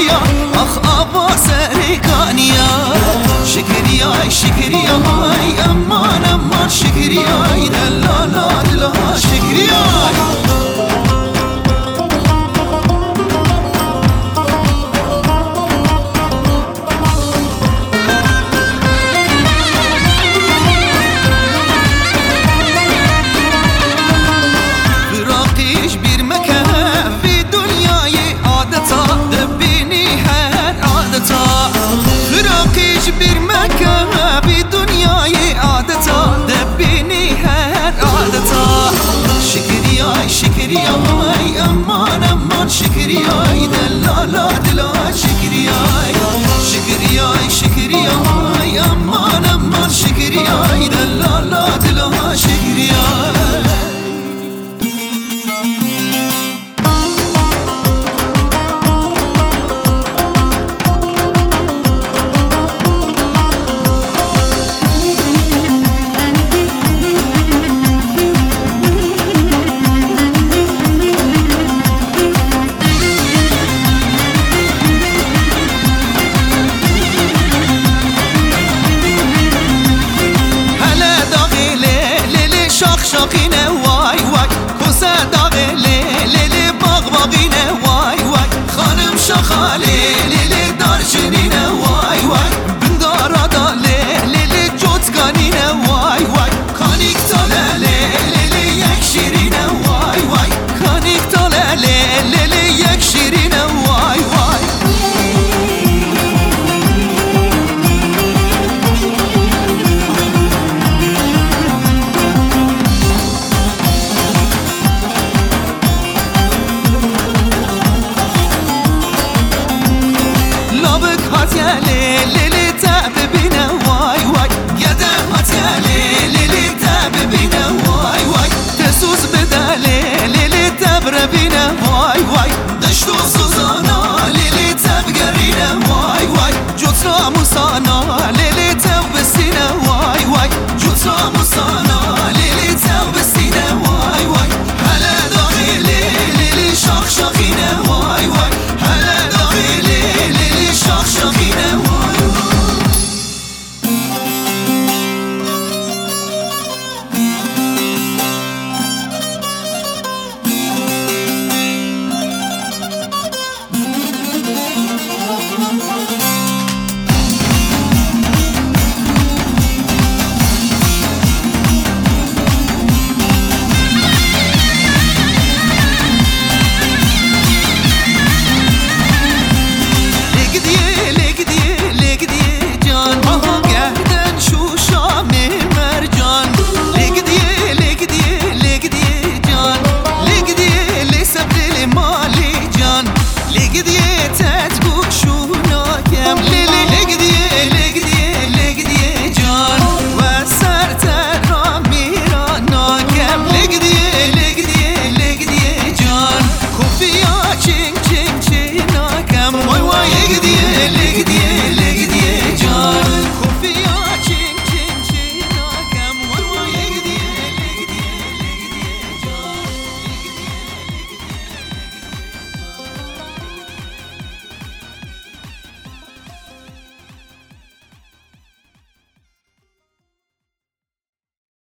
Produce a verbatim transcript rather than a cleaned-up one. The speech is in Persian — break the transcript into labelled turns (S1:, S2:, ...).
S1: شکریا آخ آبا سرکانیا شکریای شکریای امان امان شکریای دلالا دلا شکریای bir meka bir dünyayı adeta debini her adeta şekeriyay şekeriyay aman aman şekeriyay delala dela şekeriyay şekeriyay şekeriyay aman aman şekeriyay delala dela şekeriyay شاقینه وای وای کوسه داغه لیلی باغ باقینه وای وای خانم شاخاله لیلی دارچینینه وای وای بندارا دا لیلی جوتکانینه وای وای کانیک تاله لیلی یک شیرینه وای وای کانیک تاله لیلی یک شیرینه وای وای لیلی تا ببینه وای وای یادم هات لیلی تا ببینه وای وای تسوز بده لیلی تا بربینه وای وای دشت و سوزانا لیلی تا بگرینه وای وای جوترا موسانا لیلی تا بسینه وای وای جوترا موسانا لیلی تا بسینه وای وای هلا داغی لیلی شاخ شاخینه وای وای هلا داغی لیلی شاخ شاخینه وای Çing çing çing nakam vay vay gidi gidi